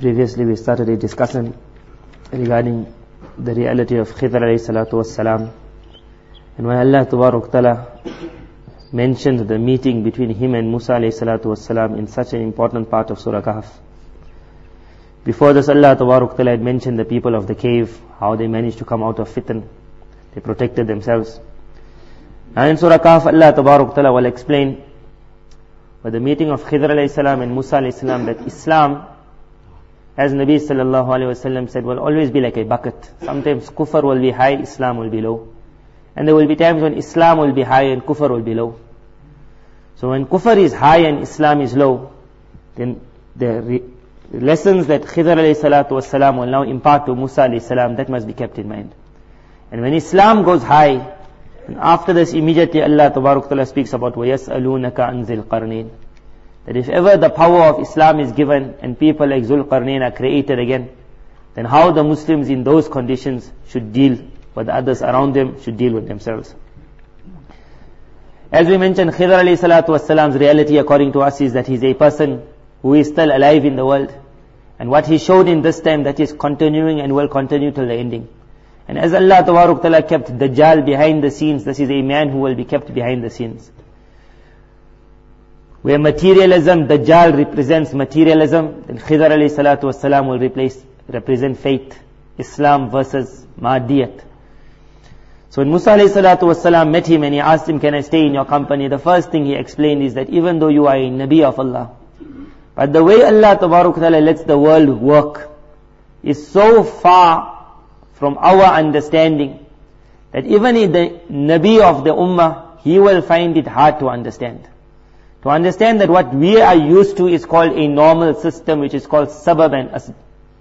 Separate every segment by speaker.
Speaker 1: Previously we started a discussion regarding the reality of Khidr alayhi salatu wassalam, and when Allah Tabarak Ta'ala mentioned the meeting between him and Musa alayhi salatu wassalam in such an important part of Surah Kahf. Before this, Allah Tabarak Ta'ala had mentioned the people of the cave, how they managed to come out of fitan, they protected themselves. Now in Surah Kahf, Allah Tabarak Ta'ala will explain with the meeting of Khidr alayhi salam and Musa alayhi salam that Islam, as Nabi sallallahu alayhi wasallam said, will always be like a bucket. Sometimes kufr will be high, Islam will be low. And there will be times when Islam will be high and kufr will be low. So when kufr is high and Islam is low, then the lessons that Khidr alayhi salatu wassalam will now impart to Musa alayhi salam, that must be kept in mind. And when Islam goes high, and after this immediately Allah Tabarak Ta'ala speaks about وَيَسْأَلُونَكَ عَنْ ذِي الْقَرْنِينَ, that if ever the power of Islam is given and people like Zul Qarnayn are created again, then how the Muslims in those conditions should deal with the others around them, should deal with themselves. As we mentioned, Khidr alayhi salatu wassalam's reality according to us is that he's a person who is still alive in the world. And what he showed in this time, that is continuing and will continue till the ending. And as Allah Tabarak Ta'ala kept Dajjal behind the scenes, this is a man who will be kept behind the scenes. Where materialism, Dajjal represents materialism, then Khidr alayhi salatu wassalam will represent faith, Islam versus Mahdiyat. So when Musa alayhi salatu wassalam met him and he asked him, can I stay in your company? The first thing he explained is that even though you are a Nabi of Allah, but the way Allah Tabarak Ta'ala lets the world work is so far from our understanding that even the Nabi of the Ummah, he will find it hard to understand. To understand that what we are used to is called a normal system, which is called sabab and asb,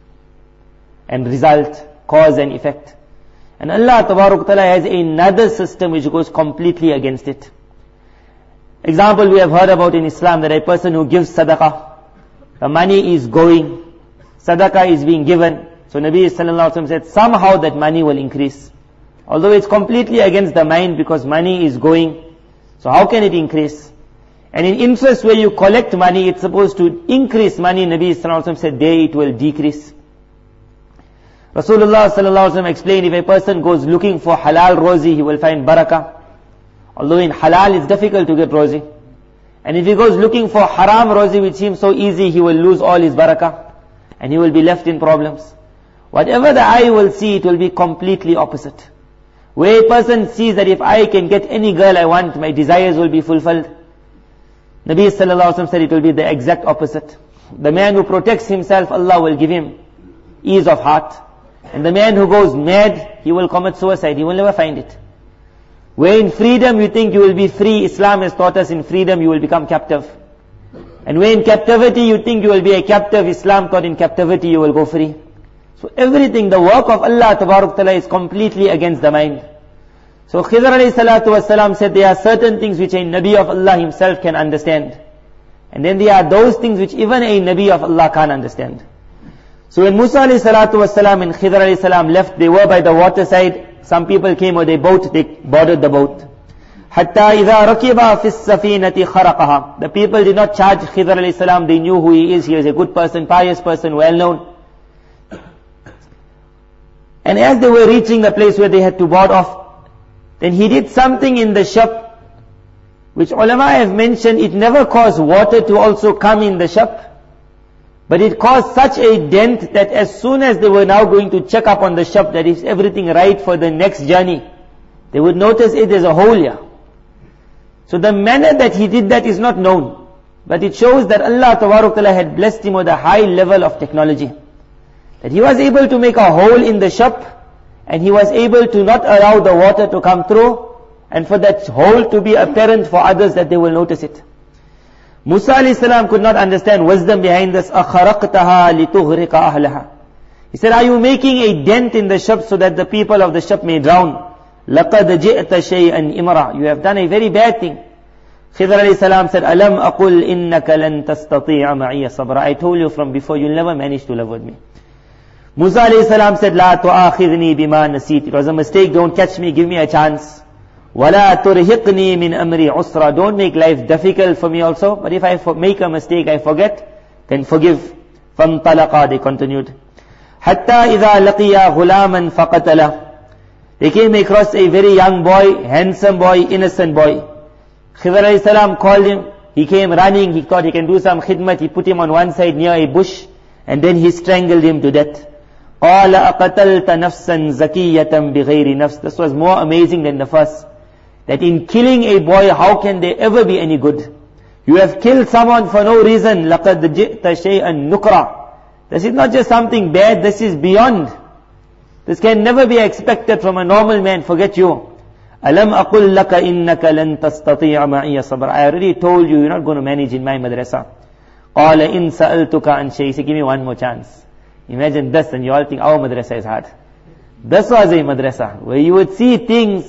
Speaker 1: and result, cause and effect. And Allah Tabarak Ta'ala has another system which goes completely against it. Example we have heard about in Islam, that a person who gives sadaqah, the money is going, sadaqah is being given. So Nabi sallallahu alaihi wasallam said, somehow that money will increase. Although it's completely against the mind because money is going. So how can it increase? And in interest where you collect money, it's supposed to increase money. Nabi sallallahu alaihi wasallam said, there it will decrease. Rasulullah sallallahu alaihi wasallam explained, if a person goes looking for halal rozi, he will find barakah. Although in halal it's difficult to get rozi. And if he goes looking for haram rozi, which seems so easy, he will lose all his barakah. And he will be left in problems. Whatever the eye will see, it will be completely opposite. Where a person sees that if I can get any girl I want, my desires will be fulfilled. Nabi sallallahu alaihi wasallam said it will be the exact opposite. The man who protects himself, Allah will give him ease of heart. And the man who goes mad, he will commit suicide. He will never find it. Where in freedom you think you will be free, Islam has taught us in freedom you will become captive. And where in captivity you think you will be a captive, Islam taught in captivity you will go free. So everything, the work of Allah Tabarak Ta'ala is completely against the mind. So Khidr alayhi salatu wassalam said there are certain things which a Nabi of Allah himself can understand. And then there are those things which even a Nabi of Allah can't understand. So when Musa alayhi salatu wassalam and Khidr alayhi salam left, they were by the waterside. Some people came with a boat, they boarded the boat. Hatta idha rakiba fis safinati kharaqaha. The people did not charge Khidr alayhi salam, they knew who he is. He was a good person, pious person, well known. And as they were reaching the place where they had to board off, then he did something in the ship, which ulama have mentioned, it never caused water to also come in the ship, but it caused such a dent that as soon as they were now going to check up on the ship, that is everything right for the next journey, they would notice there's a hole here. So the manner that he did that is not known, but it shows that Allah Tabarak Ta'ala had blessed him with a high level of technology. That he was able to make a hole in the ship, and he was able to not allow the water to come through, and for that hole to be apparent for others that they will notice it. Musa alayhi salam could not understand wisdom behind this. أَخَرَقْتَهَا لِتُغْرِقَ أَهْلَهَا. He said, are you making a dent in the ship so that the people of the ship may drown? لَقَدْ جِئْتَ شَيْئًا إِمْرًا. You have done a very bad thing. Khidr alayhi salam said, أَلَمْ أَقُلْ إِنَّكَ لَن تَسْتَطِيعَ مَعِيَ صَبْرًا. I told you from before, you'll never manage to live with me. Musa alayhi salam said, لَا تُؤَاخِذْنِي بِمَا نَسِيتِ. It was a mistake, don't catch me, give me a chance. وَلَا تُرْهِقْنِي مِنْ أَمْرِي عُسْرًا. Don't make life difficult for me also, but if I make a mistake, I forget, then forgive. فَانْطَلَقَا, they continued. حَتَّى إِذَا لَقِيَا غُلَامًا فَقَتَلَهُ, they came across a very young boy, handsome boy, innocent boy. Khidr alayhi salam called him. He came running. He thought he can do some khidmat. He put him on one side near a bush, and then he strangled him to death. قَالَ أَقَتَلْتَ نَفْسًا زَكِيَّةً بِغَيْرِ نَفْسٍ. This was more amazing than the first. That in killing a boy, how can there ever be any good? You have killed someone for no reason. لَقَدْ جِئْتَ شَيْئًا نُكْرًا. This is not just something bad, this is beyond. This can never be expected from a normal man, forget you. أَلَمْ أَقُلْ لَكَ إِنَّكَ لَن تَسْتَطِيعَ مَعِيَ صَبْرًا. I already told you, you're not going to manage in my madrasa. قَالَ إِن سَأَلْتُكَ عَنْ شَيْءٍ. He said, give me one more chance. Imagine this, and you all think our madrasa is hard. This was a madrasa, where you would see things.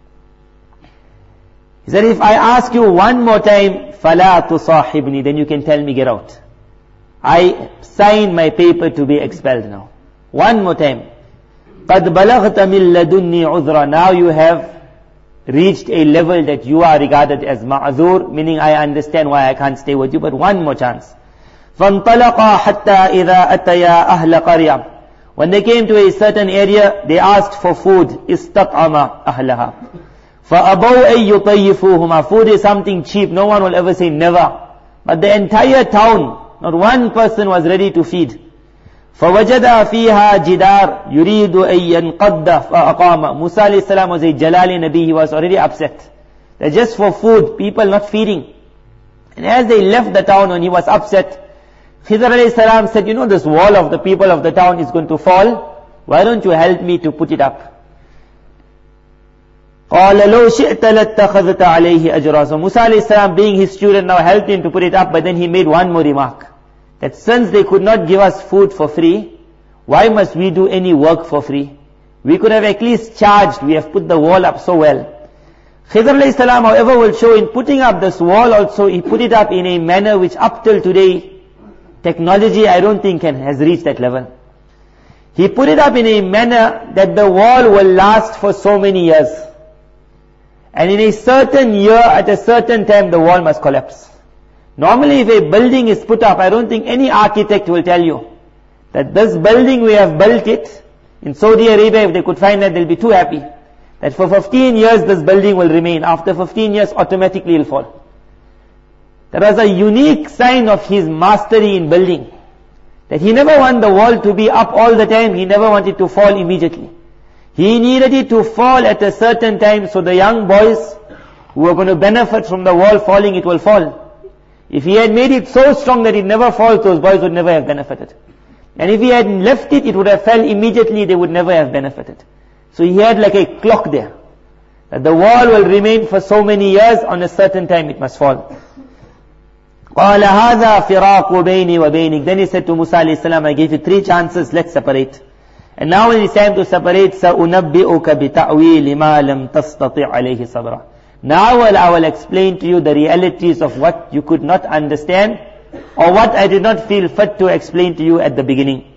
Speaker 1: He said, if I ask you one more time, فَلَا تُصَاحِبْنِي, then you can tell me, get out. I sign my paper to be expelled now. One more time. قَدْ بَلَغْتَ مِنْ لَدُنِّي عُذْرًا. Now you have reached a level that you are regarded as ma'zur, meaning I understand why I can't stay with you, but one more chance. فَانْطَلَقَا حَتَّى إِذَا أَتَيَا أَهْلَ قَرْيَةٍ. When they came to a certain area, they asked for food. إِسْتَطْعَمَ أَهْلَهَا. فَأَبَوْا أَن يُطَيِّفُوهُمَا. Food is something cheap, no one will ever say never. But the entire town, not one person was ready to feed. فَوَجَدَ فِيهَا جِدَارٌ يُرِيدُ أَن يَنْقَضَّ فَأَقَامَ. Musa alayhi salam was a Jalali Nabi, he was already upset. That just for food, people not feeding. And as they left the town and he was upset, Khidr alayhi salam said, you know this wall of the people of the town is going to fall. Why don't you help me to put it up? قَالَ لَوْ شِئْتَ لَاتَّخَذْتَ عَلَيْهِ أَجْرًا. So Musa alayhi salam, being his student, now helped him to put it up, but then he made one more remark. That since they could not give us food for free, why must we do any work for free? We could have at least charged. We have put the wall up so well. Khidr alayhi salam, however, will show in putting up this wall also, he put it up in a manner which up till today, technology I don't think has reached that level. He put it up in a manner that the wall will last for so many years. And in a certain year, at a certain time, the wall must collapse. Normally if a building is put up, I don't think any architect will tell you that this building we have built it. In Saudi Arabia, if they could find that, they'll be too happy. That for 15 years this building will remain. After 15 years, automatically it will fall. That was a unique sign of his mastery in building. That he never wanted the wall to be up all the time. He never wanted to fall immediately. He needed it to fall at a certain time, so the young boys who are going to benefit from the wall falling, it will fall. If he had made it so strong that it never falls, those boys would never have benefited. And if he had left it, it would have fell immediately, they would never have benefited. So he had like a clock there. That the wall will remain for so many years, on a certain time it must fall. قَالَ هَذَا فِرَاقُ بَيْنِي وَبَيْنِكَ. Then he said to Musa alayhi salam, I gave you 3 chances, let's separate. And now when it's time to separate, سَأُنَبِّئُكَ بِتَعْوِيلِ مَا لَمْ تَسْتَطِعْ عَلَيْهِ صَبْرًا. Now I will explain to you the realities of what you could not understand, or what I did not feel fit to explain to you at the beginning.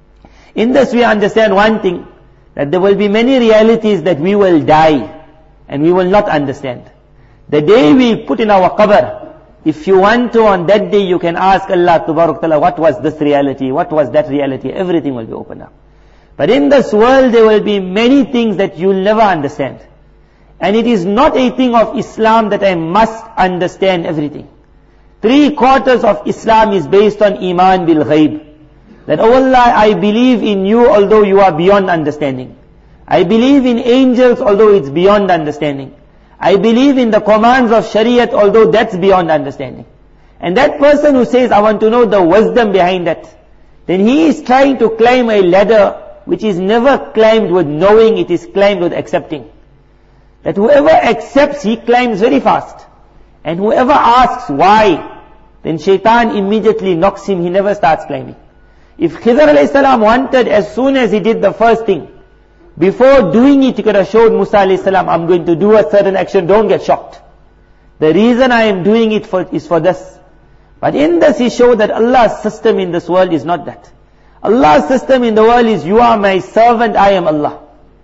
Speaker 1: In this we understand one thing, that there will be many realities that we will die, and we will not understand. The day we put in our qabr, if you want to, on that day you can ask Allah Tabarak Ta'ala, what was this reality, what was that reality, everything will be opened up. But in this world there will be many things that you will never understand. And it is not a thing of Islam that I must understand everything. 3/4 of Islam is based on Iman bil Ghaib. That, oh Allah, I believe in you although you are beyond understanding. I believe in angels although it's beyond understanding. I believe in the commands of Shariat although that's beyond understanding. And that person who says, I want to know the wisdom behind that, then he is trying to climb a ladder which is never climbed with knowing, it is climbed with accepting. That whoever accepts, he climbs very fast. And whoever asks why, then shaitan immediately knocks him, he never starts climbing. If Khidr alayhi salam wanted, as soon as he did the first thing, before doing it, he could have showed Musa alayhi salam, I'm going to do a certain action, don't get shocked. The reason I am doing it is for this. But in this he showed that Allah's system in this world is not that. Allah's system in the world is, you are my servant, I am Allah.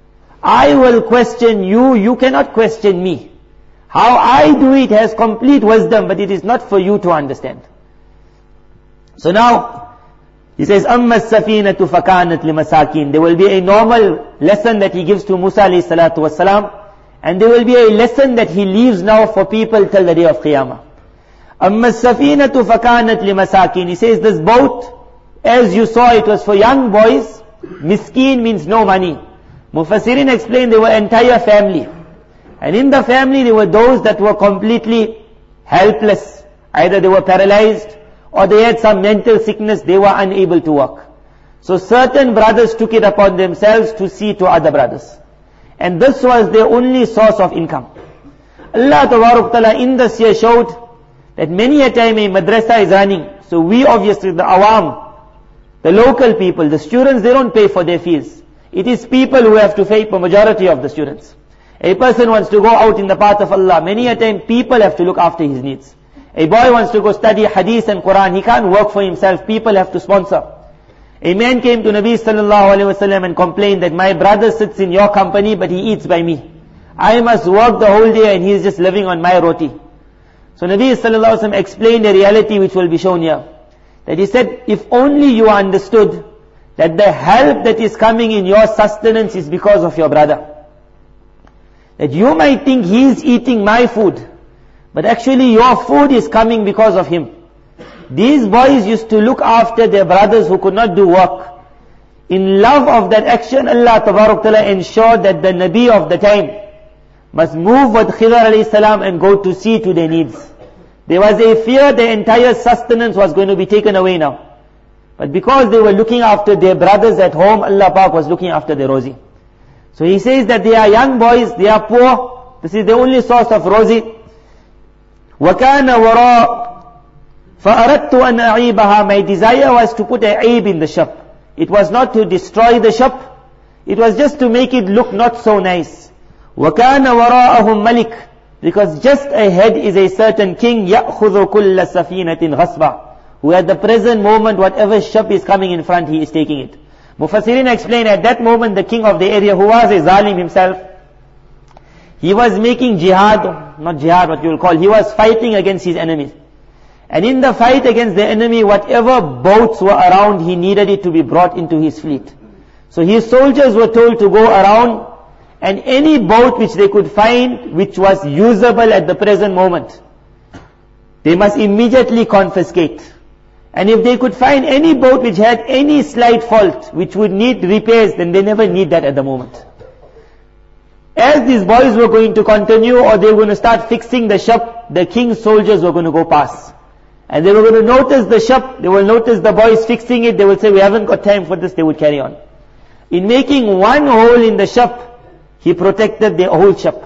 Speaker 1: I will question you, you cannot question me. How I do it has complete wisdom, but it is not for you to understand. So now, He says, أَمَّا السَّفِينَةُ فَكَانَتْ لِمَسَاكِينَ. There will be a normal lesson that he gives to Musa alayhi salatu wasalam, and there will be a lesson that he leaves now for people till the day of Qiyamah. أَمَّا السَّفِينَةُ فَكَانَتْ لِمَسَاكِينَ. He says, this boat, as you saw, it was for young boys. Miskeen means no money. Mufassirin explained they were entire family. And in the family there were those that were completely helpless. Either they were paralyzed, or they had some mental sickness, they were unable to walk. So certain brothers took it upon themselves to see to other brothers. And this was their only source of income. Allah Ta'ala in this year showed that many a time a madrasa is running. So we obviously, the awam, the local people, the students, they don't pay for their fees. It is people who have to pay for majority of the students. A person wants to go out in the path of Allah. Many a time people have to look after his needs. A boy wants to go study hadith and Quran. He can't work for himself. People have to sponsor. A man came to Nabi sallallahu alaihi wasallam and complained that my brother sits in your company but he eats by me. I must work the whole day and he is just living on my roti. So Nabi sallallahu alaihi wasallam explained a reality which will be shown here. That he said, if only you understood that the help that is coming in your sustenance is because of your brother. That you might think he is eating my food, but actually your food is coming because of him. These boys used to look after their brothers who could not do work. In love of that action, Allah Ta'ala ensured that the Nabi of the time must move with Khidr alayhi salam and go to see to their needs. There was a fear the entire sustenance was going to be taken away now. But because they were looking after their brothers at home, Allah Pak was looking after their rozi. So he says that they are young boys, they are poor. This is the only source of rozi. وَكَانَ وَرَاءَ فَأَرَدْتُ أَنْ أَعِيبَهَا. My desire was to put a aib in the ship. It was not to destroy the ship. It was just to make it look not so nice. وَكَانَ وَرَاءَهُمْ مَلِكٌ. Because just ahead is a certain king, يَأْخُذُ كُلَّ سَفِينَةٍ غَصْبًا, who at the present moment, whatever ship is coming in front, he is taking it. Mufassirin explain at that moment the king of the area, who was a zalim himself, he was making jihad, not jihad what you will call, he was fighting against his enemies. And in the fight against the enemy, whatever boats were around, he needed it to be brought into his fleet. So his soldiers were told to go around, and any boat which they could find, which was usable at the present moment, they must immediately confiscate. And if they could find any boat which had any slight fault, which would need repairs, then they never need that at the moment. As these boys were going to continue, or they were going to start fixing the ship, the king's soldiers were going to go past. And they were going to notice the ship, they will notice the boys fixing it, they will say, we haven't got time for this, they would carry on. In making one hole in the ship, he protected the whole ship.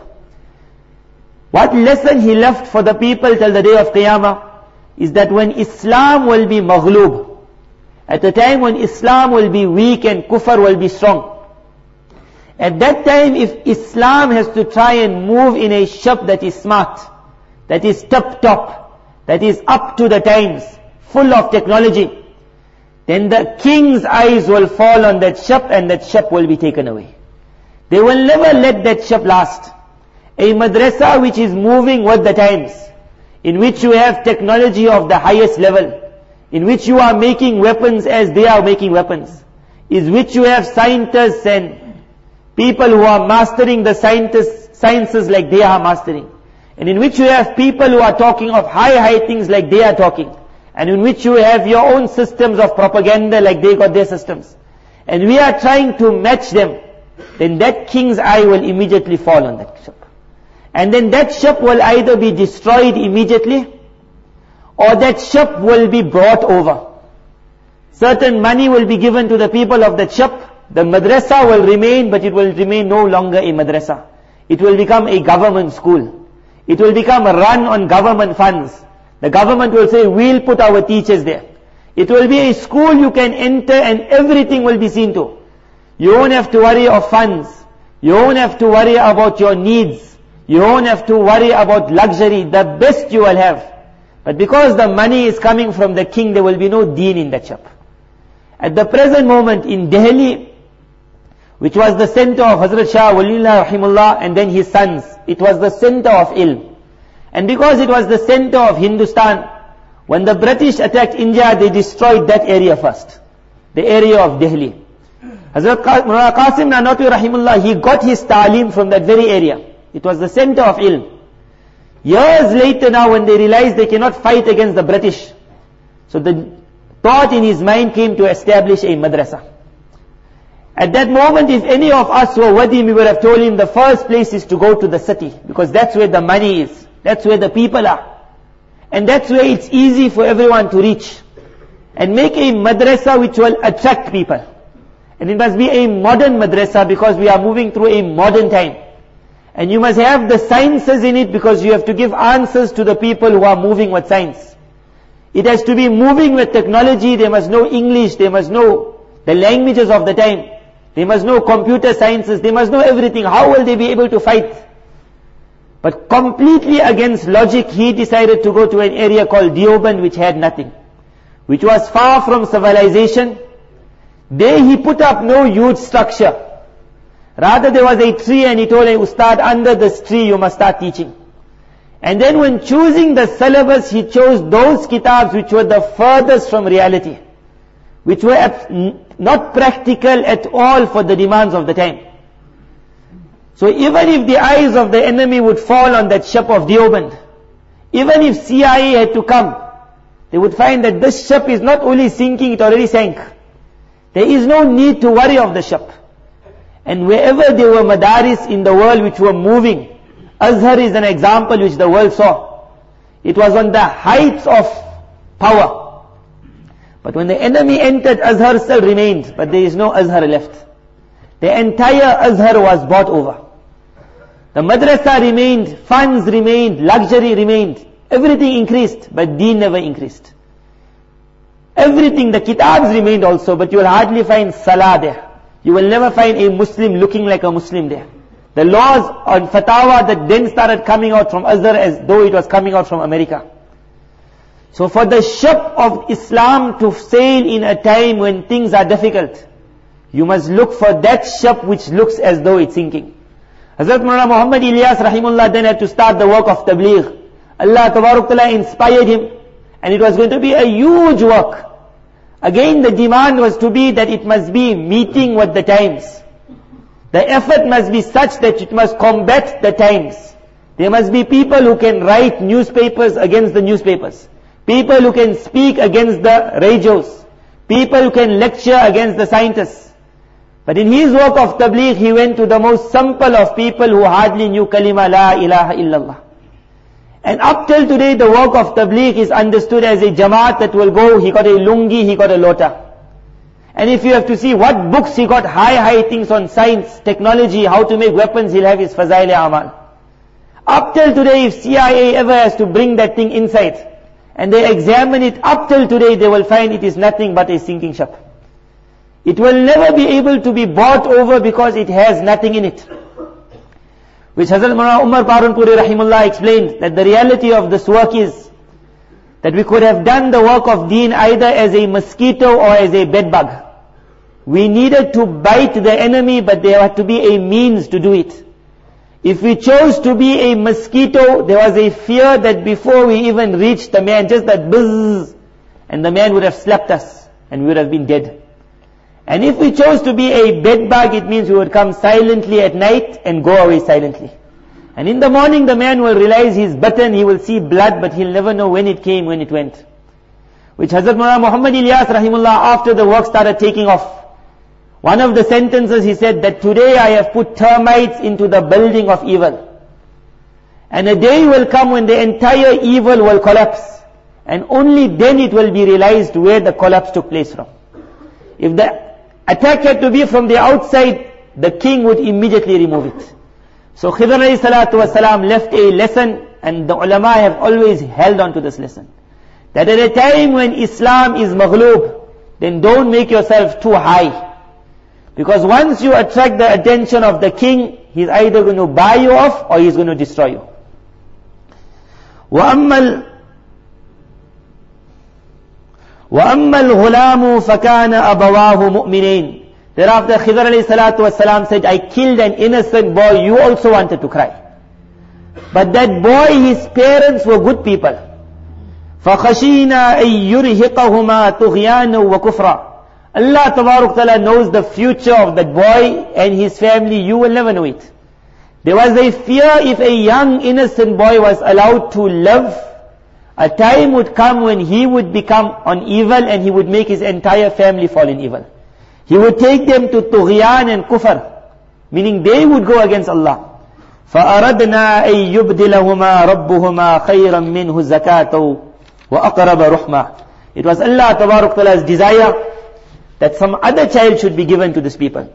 Speaker 1: What lesson he left for the people till the day of Qiyamah is that when Islam will be maghloob, at the time when Islam will be weak and kufr will be strong, at that time if Islam has to try and move in a ship that is smart, that is top, that is up to the times, full of technology, then the king's eyes will fall on that ship and that ship will be taken away. They will never let that ship last. A madrasa which is moving with the times, in which you have technology of the highest level, in which you are making weapons as they are making weapons, is which you have scientists and people who are mastering the sciences like they are mastering, and in which you have people who are talking of high things like they are talking, and in which you have your own systems of propaganda like they got their systems, and we are trying to match them, then that king's eye will immediately fall on that ship. And then that ship will either be destroyed immediately, or that ship will be brought over. Certain money will be given to the people of that ship. The madrasa will remain, but it will remain no longer a madrasa. It will become a government school. It will become a run on government funds. The government will say, we'll put our teachers there. It will be a school you can enter and everything will be seen to. You won't have to worry of funds. You won't have to worry about your needs. You won't have to worry about luxury. The best you will have. But because the money is coming from the king, there will be no deen in that shop. At the present moment in Delhi, which was the center of Hazrat Shah Waliullah Rahimullah and then his sons, it was the center of ilm. And because it was the center of Hindustan, when the British attacked India, they destroyed that area first. the area of Delhi. Hazrat Mullah Qasim Nanotwi Rahimullah, he got his ta'aleem from that very area. It was the center of ilm. Years later now, when they realized they cannot fight against the British, so the thought in his mind came to establish a madrasa. At that moment, if any of us were with him, we would have told him the first place is to go to the city, because that's where the money is, that's where the people are, and that's where it's easy for everyone to reach. And make a madrasa which will attract people. And it must be a modern madrasa, because we are moving through a modern time. And you must have the sciences in it, because you have to give answers to the people who are moving with science. It has to be moving with technology. They must know English, they must know the languages of the time, they must know computer sciences, they must know everything. How will they be able to fight? But completely against logic, he decided to go to an area called Deoband, which had nothing, which was far from civilization. There he put up no huge structure. Rather, there was a tree, and he told a ustad, under this tree you must start teaching. And then when choosing the syllabus, he chose those kitabs which were the furthest from reality, which were not practical at all for the demands of the time. So even if the eyes of the enemy would fall on that ship of Deoband, even if CIA had to come, they would find that this ship is not only sinking, it already sank. There is no need to worry of the ship. And wherever there were madaris in the world which were moving, Azhar is an example which the world saw. It was on the heights of power. But when the enemy entered, Azhar still remained, but there is no Azhar left. The entire Azhar was bought over. The madrasa remained, funds remained, luxury remained, everything increased, but deen never increased. Everything, the kitabs remained also, but you will hardly find salah there. You will never find a Muslim looking like a Muslim there. The laws on fatwa that then started coming out from Azhar as though it was coming out from America. So for the ship of Islam to sail in a time when things are difficult, you must look for that ship which looks as though it's sinking. Hazrat Mullah Muhammad Ilyas Rahimullah then had to start the work of Tabligh. Allah Tabaruk Ta'ala inspired him, and it was going to be a huge work. Again the demand was to be that it must be meeting with the times. The effort must be such that it must combat the times. There must be people who can write newspapers against the newspapers, people who can speak against the radios, people who can lecture against the scientists. But in his work of Tabligh, he went to the most simple of people who hardly knew kalima la ilaha illallah. And up till today, the work of Tabligh is understood as a jamaat that will go, he got a lungi, he got a lota. And if you have to see what books he got, high things on science, technology, how to make weapons, he'll have his Fazail Amal. Up till today, if CIA ever has to bring that thing inside, and they examine it, up till today, they will find it is nothing but a sinking ship. It will never be able to be bought over because it has nothing in it. Which Hazrat Mullah Umar Paranpuri Rahimullah explained, that the reality of this work is that we could have done the work of deen either as a mosquito or as a bedbug. We needed to bite the enemy, but there had to be a means to do it. If we chose to be a mosquito, there was a fear that before we even reached the man, just that buzz, and the man would have slapped us, and we would have been dead. And if we chose to be a bedbug, it means we would come silently at night and go away silently. And in the morning the man will realize he's bitten, he will see blood, but he'll never know when it came, when it went. Which Hazrat Mullah Muhammad Ilyas Rahimullah, after the work started taking off, one of the sentences he said that today I have put termites into the building of evil. And a day will come when the entire evil will collapse. And only then it will be realized where the collapse took place from. If the attack had to be from the outside, the king would immediately remove it. So Khidr alayhi salatu wasalam left a lesson, and the ulama have always held on to this lesson. That at a time when Islam is maghloob, then don't make yourself too high. Because once you attract the attention of the king, he's either going to buy you off or he's going to destroy you. وَأَمَّا الْغُلَامُ فَكَانَ أَبَوَاهُ مُؤْمِنَيْنِ. Thereafter Khidr alayhi salatu wasalam said, I killed an innocent boy, you also wanted to cry. But that boy, his parents were good people. فَخَشِينَا أَن يُرْهِقَهُمَا طُغْيَانًا وَكُفْرًا. Allah Tabaruk Ta'ala knows the future of that boy and his family. You will never know it. There was a fear if a young innocent boy was allowed to live, a time would come when he would become on evil and he would make his entire family fall in evil. He would take them to tughyan and kufr, meaning they would go against Allah. فَأَرَدْنَا أَن يُبْدِلَهُمَا رَبُّهُمَا خَيْرًا مِّنْهُ زَكَاةً وَأَقْرَبَ رُحْمًا. It was Allah Tabaruk Ta'ala's desire that some other child should be given to these people.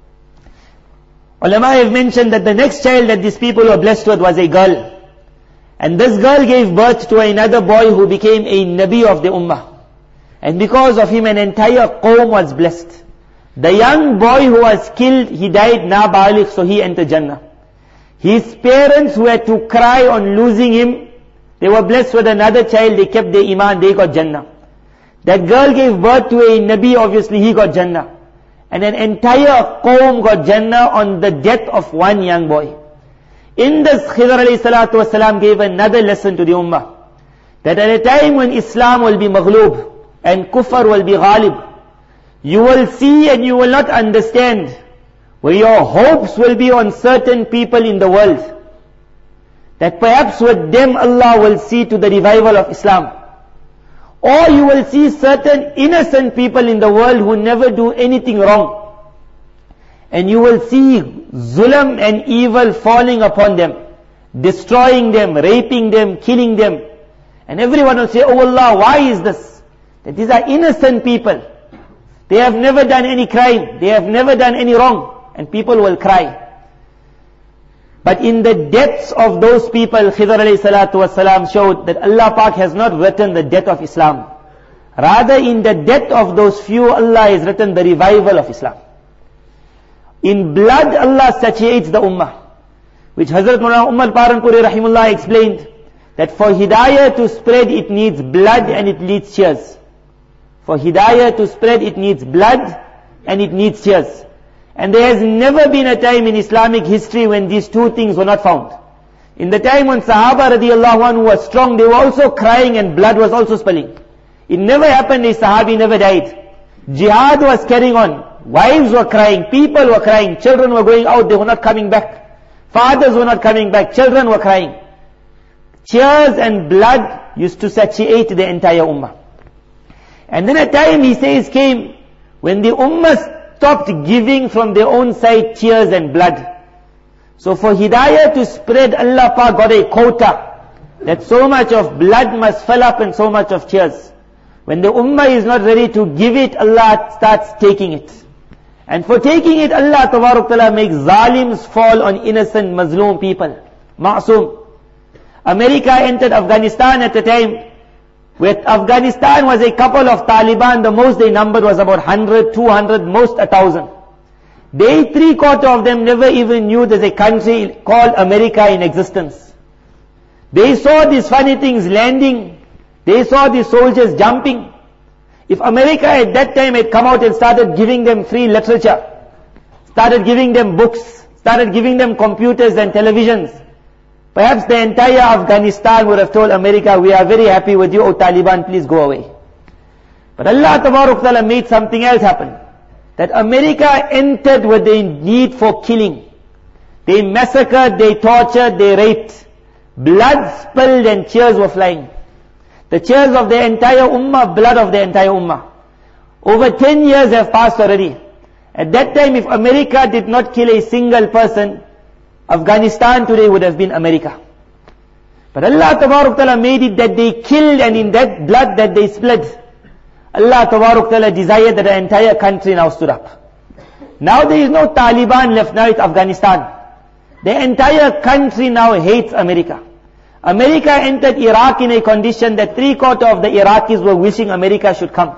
Speaker 1: Ulama have mentioned that the next child that these people were blessed with was a girl. And this girl gave birth to another boy who became a Nabi of the Ummah. And because of him an entire qawm was blessed. The young boy who was killed, he died nabaligh, so he entered Jannah. His parents who had to cry on losing him, they were blessed with another child, they kept their iman, they got Jannah. That girl gave birth to a Nabi, obviously he got Jannah. And an entire qawm got Jannah on the death of one young boy. In this, Khidr alayhi salatu wasalam gave another lesson to the Ummah. That at a time when Islam will be maghloob and kufr will be ghalib, you will see and you will not understand where your hopes will be on certain people in the world. That perhaps with them Allah will see to the revival of Islam. Or you will see certain innocent people in the world who never do anything wrong. And you will see zulm and evil falling upon them, destroying them, raping them, killing them. And everyone will say, oh Allah, why is this? That these are innocent people. They have never done any crime. They have never done any wrong. And people will cry. But in the deaths of those people, Khidr alayhi salatu wasalam showed that Allah Pak has not written the death of Islam. Rather, in the death of those few, Allah has written the revival of Islam. In blood, Allah satiates the ummah. Which Hazrat Mullah Umar Paranpuri rahimullah explained, that for hidayah to spread, it needs blood and it needs tears. For hidayah to spread, it needs blood and it needs tears. And there has never been a time in Islamic history when these two things were not found. In the time when Sahaba radiallahu anhu was strong, they were also crying and blood was also spilling. It never happened, a Sahabi never died. Jihad was carrying on. Wives were crying, people were crying, children were going out, they were not coming back. Fathers were not coming back, children were crying. Tears and blood used to satiate the entire ummah. And then a time, he says, came when the ummah stopped giving from their own side tears and blood. So for hidayah to spread, Allah Pak got a quota that so much of blood must fill up and so much of tears. When the ummah is not ready to give it, Allah starts taking it. And for taking it, Allah Tabaruk Ta'ala makes zalims fall on innocent Mazloom people. Ma'soom. America entered Afghanistan at the time where Afghanistan was a couple of Taliban, the most they numbered was about 100, 200, most 1,000. They, 3/4 of them never even knew there's a country called America in existence. They saw these funny things landing. They saw these soldiers jumping. If America at that time had come out and started giving them free literature, started giving them books, started giving them computers and televisions, perhaps the entire Afghanistan would have told America, we are very happy with you, oh Taliban, please go away. But Allah Tabaruk Ta'ala made something else happen. That America entered with the need for killing. They massacred, they tortured, they raped. Blood spilled and tears were flying. The tears of the entire ummah, blood of the entire ummah. Over 10 years have passed already. At that time, if America did not kill a single person, Afghanistan today would have been America. But Allah Tabaruk Ta'ala made it that they killed, and in that blood that they spilled, Allah Tabaruk Ta'ala desired that the entire country now stood up. Now there is no Taliban left, now it's Afghanistan. The entire country now hates America. America entered Iraq in a condition that 3/4 of the Iraqis were wishing America should come.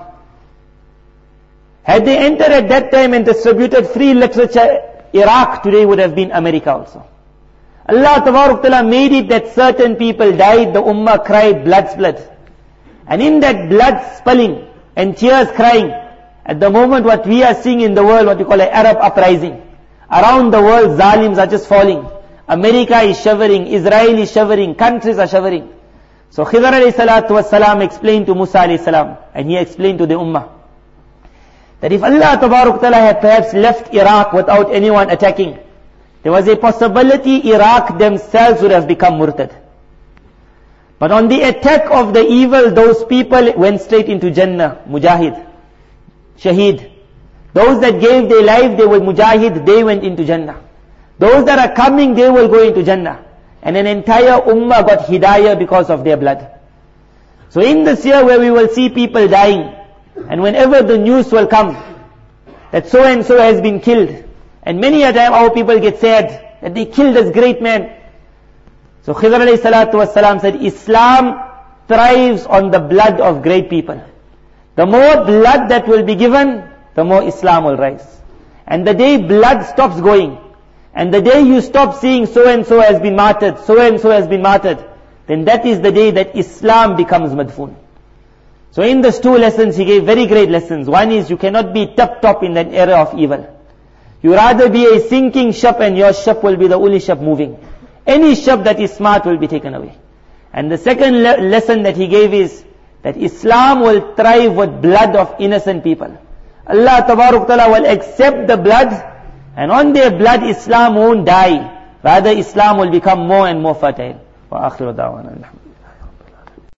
Speaker 1: Had they entered at that time and distributed free literature, Iraq today would have been America also. Allah Tabaruk Ta'ala made it that certain people died, the ummah cried, blood spilled. And in that blood spilling and tears crying, at the moment what we are seeing in the world, what we call an Arab uprising. Around the world, zalims are just falling. America is shivering, Israel is shivering, countries are shivering. So Khidr alayhi salatu wassalam explained to Musa alayhi salam, and he explained to the ummah, that if Allah Tabarak Ta'ala had perhaps left Iraq without anyone attacking, there was a possibility Iraq themselves would have become murtad. But on the attack of the evil, those people went straight into Jannah, mujahid, shaheed. Those that gave their life, they were mujahid, they went into Jannah. Those that are coming, they will go into Jannah. And an entire ummah got hidayah because of their blood. So in this year where we will see people dying, and whenever the news will come, that so and so has been killed, and many a time our people get sad, that they killed this great man. So Khidr alayhi salatu wasalam said, Islam thrives on the blood of great people. The more blood that will be given, the more Islam will rise. And the day blood stops going, and the day you stop seeing so and so has been martyred, so and so has been martyred, then that is the day that Islam becomes madfoon. So in these two lessons, he gave very great lessons. One is you cannot be top in that era of evil. You rather be a sinking ship, and your ship will be the only ship moving. Any ship that is smart will be taken away. And the second lesson that he gave is that Islam will thrive with blood of innocent people. Allah Tabarak Ta'ala will accept the blood, and on their blood Islam won't die. Rather Islam will become more and more fertile. Wa akhiru da'wana.